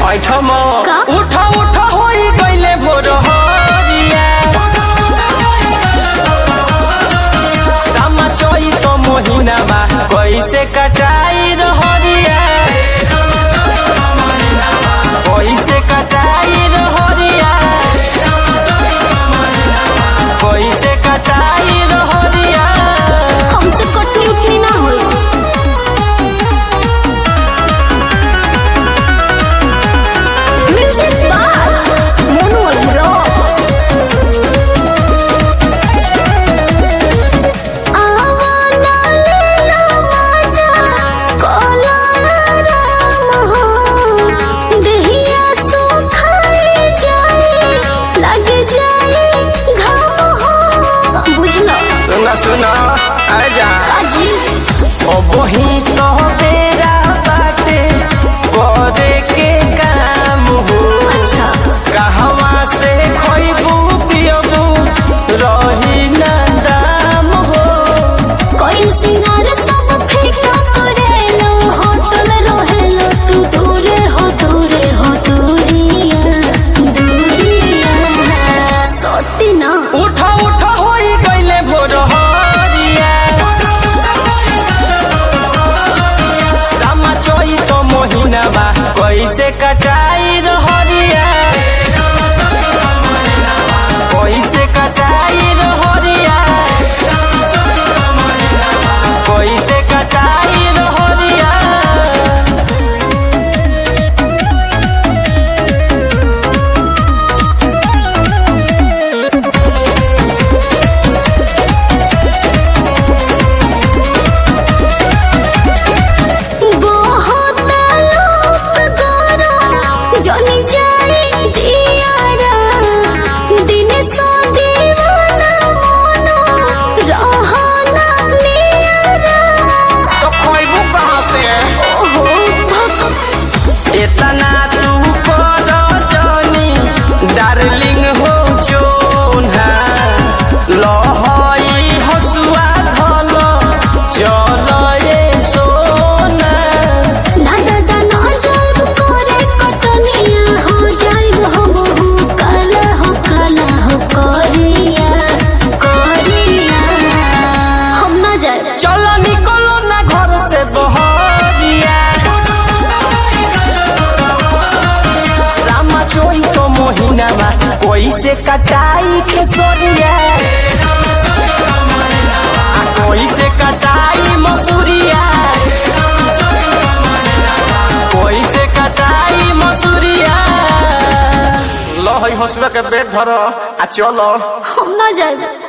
ऐठम उठा उठा होई गइले भोरहरिया रामा चैत महिनामा कैसे कटाई रहरिया कैसे कटाई रहरिया कैसे कटाई रहरिया हमसे कटनी उठनी ना होई। म्यूजिक बाय मोनू अलब्रो। आवाना लीला मजा कोला राम हो देहिया सुखाई जाए लग जाए घाम हो। बुझलो सुना सुना आजा काजी वही तो तेरा बाटे करे के काम हो। अच्छा कहवा से खोइबू पियबू रही ना दाम हो। कोई सिंगार सब फीका करेलो होटल रहेलो तू दूरे हो दूरिया सोती ना उठा उठा होई गइले भोरहरिया रामा चैत महिनामा कैसे कटाई रहरिया कैसे कटाई रहरिया कैसे कटाई रहरिया बहुत लोग गोरा जनी जाए दियारा दिन सो दीवाना मोनो रहना नियारा। तो खोइबू कहाँ से ओहो भक इतना तू कर जानी डार्लिंग हो जोन्हा लहई हसुआ धल चल ये सोना ना दादा ना जाइब करे कटनिया हो जाइब हम हो काला हो करिया हम ना जाए। चल निकलो ना घर से बहरिया रामा चैत महिनामा कैसे कटाई खेसरिया कैसे कटाई मसूरिया कैसे कटाई मसूरिया लहई हसुआ के पेट धर आ चलो हम ना जाए।